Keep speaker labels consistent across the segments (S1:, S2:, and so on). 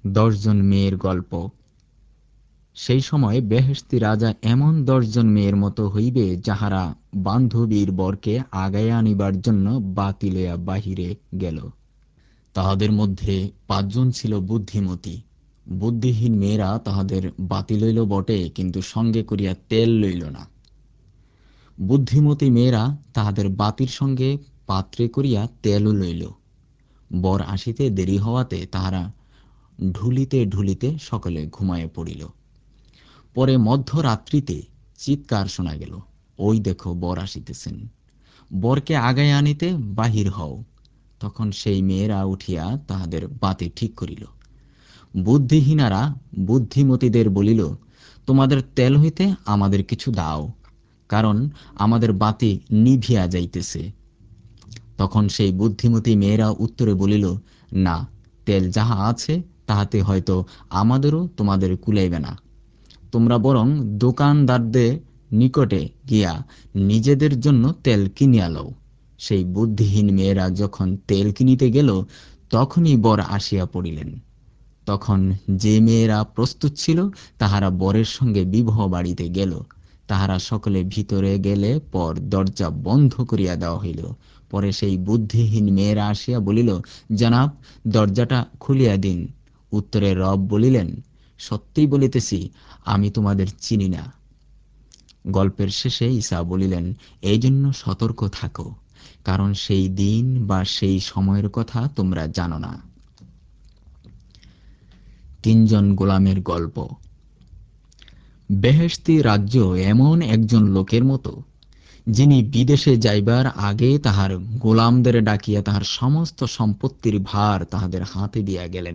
S1: 10 জন মেয়ের গল্প। সেই সময় বেহেশতি রাজা এমন 10 জন মেয়ের মতো হইবে, যাহারা বান্ধবীর বরকে আগাইয়া আনিবার জন্য বাতি লইয়া বাহিরে গেল। তাহাদের মধ্যে 5 জন ছিল বুদ্ধিমতী। বুদ্ধিহীন মেয়েরা তাহাদের বাতি লইল বটে, কিন্তু সঙ্গে করিয়া তেল লইল না। বুদ্ধিমতী মেয়েরা তাহাদের বাতির সঙ্গে পাত্রে করিয়া তেলও লইল। বর আসিতে দেরি হওয়াতে তাহারা ঢুলিতে ঢুলিতে সকলে ঘুমাইয়া পড়িল। পরে মধ্যরাত্রিতে চিৎকার শোনা গেল, ওই দেখো বর আসিতেছেন, বরকে আগায় আনিতে বাহির হও। তখন সেই মেয়েরা উঠিয়া তাহাদের বাতি ঠিক করিল। বুদ্ধিহীনারা বুদ্ধিমতীদের বলিল, তোমাদের তেল হইতে আমাদের কিছু দাও, কারণ আমাদের বাতি নিভিয়া যাইতেছে। তখন সেই বুদ্ধিমতী মেয়েরা উত্তরে বলিল, না, তেল যাহা আছে তাহাতে হয়তো আমাদেরও তোমাদের কুলাইবে না। তোমরা বরং দোকানদারদের নিকটে গিয়া নিজেদের জন্য তেল কিনিয়া লও। সেই বুদ্ধিহীন মেয়েরা যখন তেল কিনিতে গেল, তখনই বর আসিয়া পড়িলেন। তখন যে মেয়েরা প্রস্তুত ছিল, তাহারা বরের সঙ্গে বিবাহ বাড়িতে গেল। তাহারা সকলে ভিতরে গেলে পর দরজা বন্ধ করিয়া দেওয়া হইল। পরে সেই বুদ্ধিহীন মেয়েরা আসিয়া বলিল, জনাব, দরজাটা খুলিয়া দিন। উত্তরে রব বলিলেন, সত্যিই বলিতেছি, আমি তোমাদের চিনি না। গল্পের শেষে ঈসা বলিলেন, এই জন্য সতর্ক থাকো, কারণ সেই দিন বা সেই সময়ের কথা তোমরা জানো না। 3 জন গোলামের গল্প। বেহেশতি রাজ্য এমন একজন লোকের মতো, যিনি বিদেশে যাইবার আগে তাহার গোলামদের ডাকিয়া তাহার সমস্ত সম্পত্তির ভার তাহাদের হাতে দিয়া গেলেন।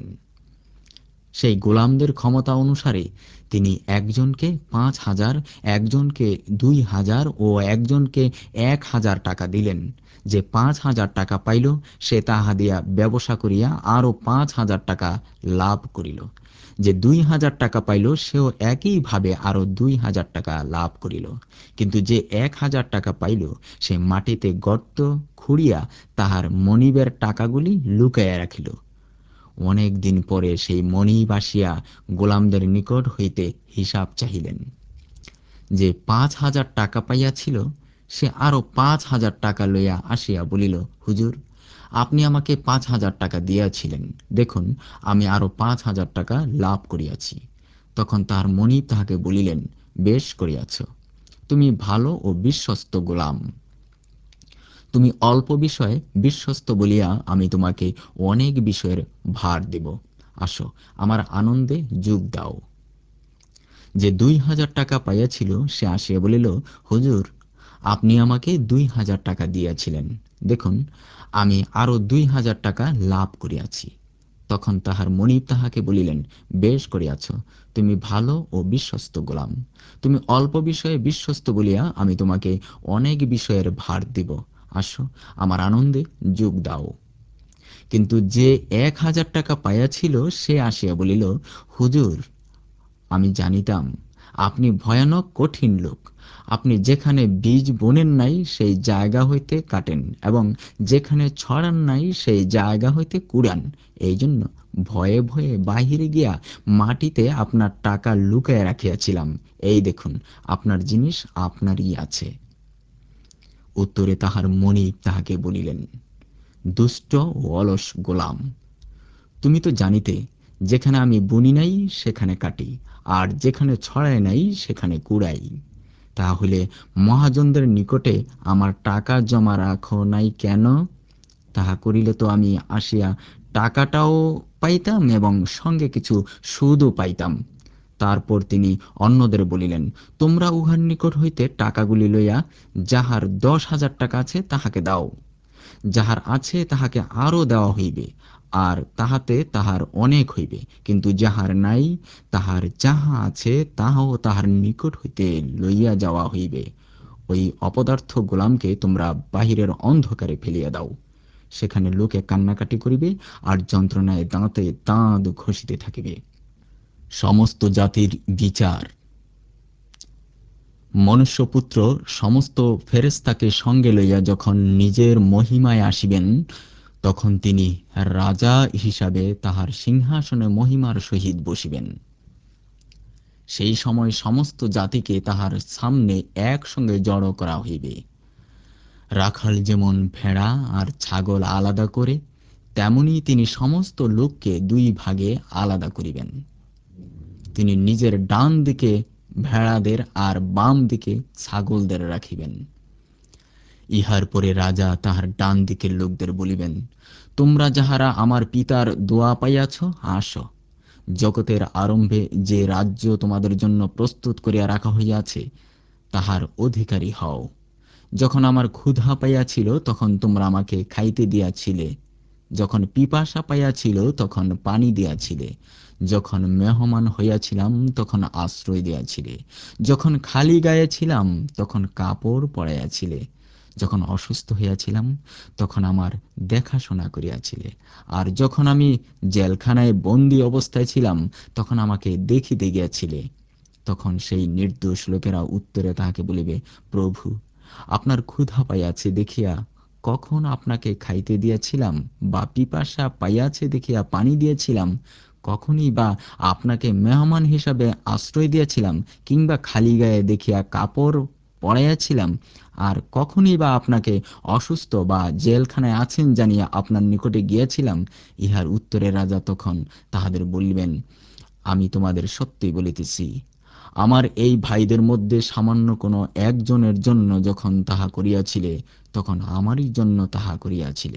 S1: সেই গোলামদের ক্ষমতা অনুসারে তিনি একজনকে 5,000, একজনকে 2,000 ও একজনকে 1,000 টাকা দিলেন। যে 5,000 টাকা পাইল, সে তাহা দিয়া ব্যবসা করিয়া আরো 5,000 টাকা লাভ করিল। যে 2,000 টাকা পাইল, সেও একইভাবে আরো 2,000 টাকা লাভ করিল। কিন্তু যে 1,000 টাকা পাইল, সে মাটিতে গর্ত খুঁড়িয়া তাহার মনিবের টাকাগুলি লুকাইয়া রাখিল। অনেক দিন পরে সেই মনিব আসিয়া গোলামদের নিকট হইতে হিসাব চাহিলেন। যে 5,000 টাকা পাইয়াছিল, সে আরো 5,000 টাকা লইয়া আসিয়া বলিল, হুজুর, আপনি আমাকে 5,000 টাকা দিয়াছিলেন, দেখুন আমি আরো 5,000 টাকা লাভ করিয়াছি। তখন তাহার মনিব তাহাকে বলিলেন, বেশ করিয়াছ, তুমি ভালো ও বিশ্বস্ত গোলাম। তুমি অল্প বিষয়ে বিশ্বস্ত বলিয়া আমি তোমাকে অনেক বিষয়ের ভার দেব। আসো, আমার আনন্দে যোগ দাও। যে 2,000 টাকা পাইয়াছিল, সে আসিয়া বলিল, হুজুর, আপনি আমাকে 2,000 টাকা দিয়াছিলেন, দেখুন আমি আরো 2,000 টাকা লাভ করিয়াছি। তখন তাহার মনিব তাহাকে বলিলেন, বেশ করিয়াছ, তুমি ভালো ও বিশ্বস্ত গোলাম। তুমি অল্প বিষয়ে বিশ্বস্ত বলিয়া আমি তোমাকে অনেক বিষয়ের ভার দিব। আসো, আমার আনন্দে যোগ দাও। কিন্তু যে 1,000 টাকা পাইয়াছিল, সে আসিয়া বলিল, হুজুর, আমি জানিতাম আপনি ভয়ানক কঠিন লোক। আপনি যেখানে বীজ বোনেন নাই, সেই জায়গা হইতে কাটেন, এবং যেখানে ছড়ান নাই, সেই জায়গা হইতে কুড়ান। এই জন্য ভয়ে ভয়ে বাহিরে গিয়া মাটিতে আপনার টাকা লুকাইয়া রাখিয়াছিলাম। এই দেখুন, আপনার জিনিস আপনারই আছে। উত্তরে তাহার মনিব তাহাকে বলিলেন, দুষ্ট ও অলস গোলাম, তুমি তো জানিতে, যেখানে আমি বুনি নাই সেখানে কাটি, আর যেখানে ছড়াই নাই সেখানে কুড়াই। তাহলে মহাজনদের নিকটে আমার টাকা জমা রাখো নাই কেন? তাহা করিলে তো আমি আসিয়া টাকাটাও পাইতাম এবং সঙ্গে কিছু সুদও পাইতাম। তারপর তিনি অন্যদের বলিলেন, তোমরা উহার নিকট হইতে টাকাগুলি লইয়া যাহার 10,000 টাকা আছে তাহাকে দাও। যাহার আছে তাহাকে আরো দেওয়া হইবে, আর তাহাতে তাহার অনেক হইবে। কিন্তু যাহার নাই, তাহার যাহা আছে তাহাও তাহার নিকট হইতে লইয়া যাওয়া হইবে। ওই অপদার্থ গোলামকে তোমরা বাহিরের অন্ধকারে ফেলিয়া দাও। সেখানে লোকে কান্নাকাটি করিবে, আর যন্ত্রণায় দাঁতে দাঁত ঘষিতে থাকিবে। সমস্ত জাতির বিচার। মনুষ্যপুত্র সমস্ত ফেরেশতাকে সঙ্গে লইয়া যখন নিজের মহিমায় আসিবেন, তখন তিনি রাজা হিসাবে তাহার সিংহাসনে মহিমার সহিত বসিবেন। সেই সময় সমস্ত জাতিকে তাহার সামনে একসঙ্গে জড়ো করা হইবে। রাখাল যেমন ভেড়া আর ছাগল আলাদা করে, তেমনি তিনি সমস্ত লোককে দুই ভাগে আলাদা করিবেন। তিনি নিজের ডান দিকে ভেড়াদের আর বাম দিকে ছাগলদের রাখিবেন। ইহার পরে রাজা তাহার ডান দিকের লোকদের বলিবেন, তোমরা যাহারা আমার পিতার দোয়া পাইয়াছ, আসো, জগতের আরম্ভে যে রাজ্য তোমাদের জন্য প্রস্তুত করিয়া রাখা হইয়াছে তাহার অধিকারী হও। যখন আমার ক্ষুধা পাইয়াছিল তখন তোমরা আমাকে খাইতে দিয়াছিলে, যখন পিপাসা পাইয়াছিল তখন পানি দিয়াছিলে, যখন মেহমান হইয়াছিলাম তখন আশ্রয় দিয়াছিলে, যখন খালি গায়ে ছিলাম তখন কাপড় পরাইয়াছিলে, যখন অসুস্থ হইয়াছিলাম তখন আমার দেখাশোনা করিয়াছিলে, আর যখন আমি জেলখানায় বন্দী অবস্থায় ছিলাম তখন আমাকে দেখিতে গিয়াছিলে। তখন সেই নির্দোষ লোকেরা উত্তরে তাহাকে বলিবে, প্রভু, আপনার ক্ষুধা পাইয়াছে দেখিয়া কখন আপনাকে খাইতে দিয়াছিলাম, বা পিপাসা পাইয়াছে দেখিয়া পানি দিয়েছিলাম? কখনই বা আপনাকে মেহমান হিসাবে আশ্রয় দিয়েছিলাম, কিংবা খালি গায়ে দেখিয়া কাপড় পরাইয়াছিলাম? আর কখনই বা আপনাকে অসুস্থ বা জেলখানায় আছেন জানিয়া আপনার নিকটে গিয়েছিলাম? ইহার উত্তরে রাজা তখন তাহাদের বলিবেন, আমি তোমাদের সত্যি বলিতেছি, আমার এই ভাইদের মধ্যে সামান্য কোনো একজনের জন্য যখন তাহা করিয়াছিলে, তখন আমারই জন্য তাহা করিয়াছিলে।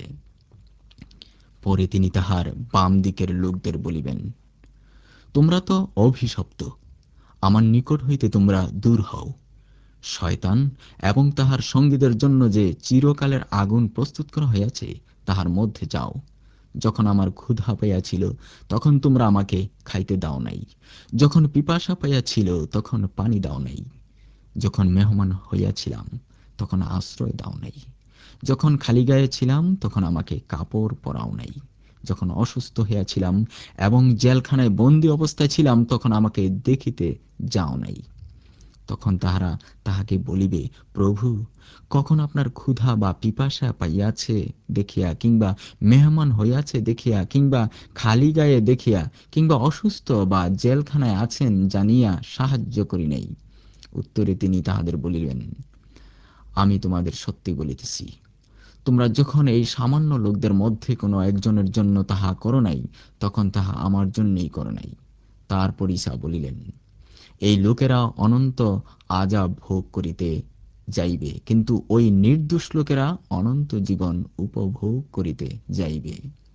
S1: পরে তিনি তাহার বাম দিকের লোকদের বলিবেন, তোমরা তো অভিশপ্ত, আমার নিকট হইতে তোমরা দূর হও। শয়তান এবং তাহার সঙ্গীদের জন্য যে চিরকালের আগুন প্রস্তুত করা হইয়াছে তাহার মধ্যে যাও। যখন আমার ক্ষুধা পাইয়াছিল তখন তোমরা আমাকে খাইতে দাও নাই, যখন পিপাসা পাইয়াছিল তখন পানি দাও নাই, যখন মেহমান হইয়াছিলাম তখন আশ্রয় দাও নাই, যখন খালি গায়ে ছিলাম তখন আমাকে কাপড় পরাও নাই, যখন অসুস্থ হইয়াছিলাম এবং জেলখানায় বন্দী অবস্থায় ছিলাম তখন আমাকে দেখিতে যাও নাই। তখন তাহারা তাহাকে বলিবে, প্রভু, কখন আপনার ক্ষুধা বা পিপাসা পাইয়াছে দেখিয়া, কিংবা মেহমান হইয়াছে দেখিয়া, কিংবা খালি গায়ে দেখিয়া, কিংবা অসুস্থ বা জেলখানায় আছেন জানিয়া সাহায্য করি নাই? উত্তরে তিনি তাহাদের বলিলেন, আমি তোমাদের সত্যি বলিতেছি, তোমরা যখন এই সামান্য লোকদের মধ্যে কোনো একজনের জন্য তাহা করো নাই, তখন তাহা আমার জন্যই করো নাই। তারপর ঈসা বলিলেন, এই লোকেরা অনন্ত আযাব ভোগ করিতে যাইবে, কিন্তু ওই নির্দোষ লোকেরা অনন্ত জীবন উপভোগ করিতে যাইবে।